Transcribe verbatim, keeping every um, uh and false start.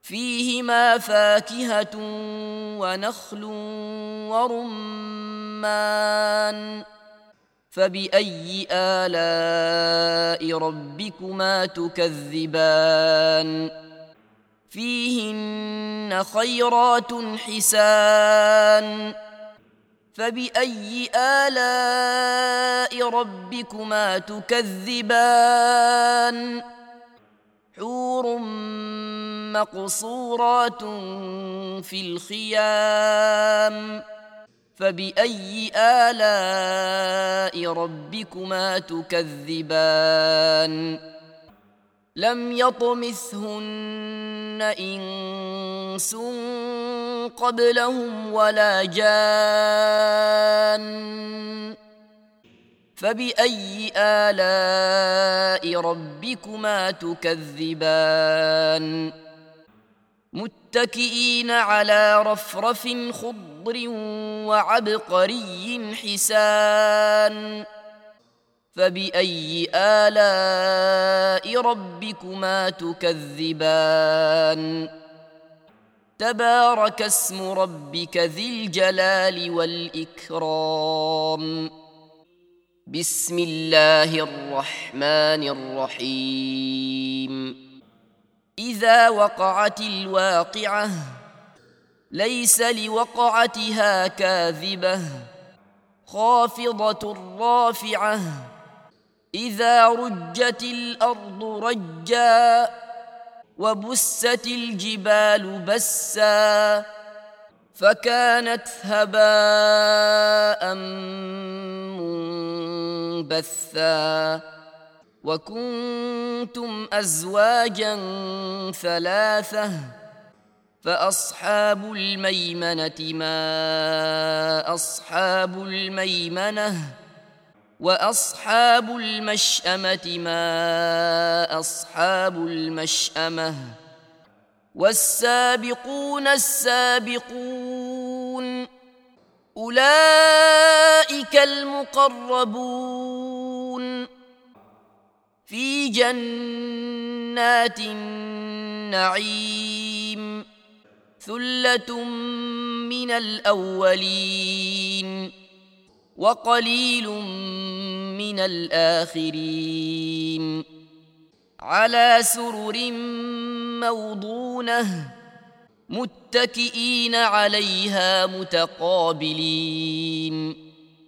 فيهما فاكهة ونخل ورمان فبأي آلاء ربكما تكذبان فيهن خيرات حسان فبأي آلاء ربكما تكذبان حور مقصورات في الخيام فبأي آلاء ربكما تكذبان لم يطمثهن إنس قبلهم ولا جان فبأي آلاء ربكما تكذبان متكئين على رفرف خضر وعبقري حسان فبأي آلاء ربكما تكذبان تبارك اسم ربك ذي الجلال والإكرام بسم الله الرحمن الرحيم إذا وقعت الواقعة ليس لوقعتها كاذبة خافضة رافعة إذا رجت الأرض رجا وبست الجبال بسا فكانت هباء منبثا وكنتم أزواجا ثلاثة فأصحاب الميمنة ما أصحاب الميمنة وأصحاب المشأمة ما أصحاب المشأمة والسابقون السابقون أولئك المقربون في جنات النعيم ثلة من الأولين وقليل من الآخرين على سرر موضونة متكئين عليها متقابلين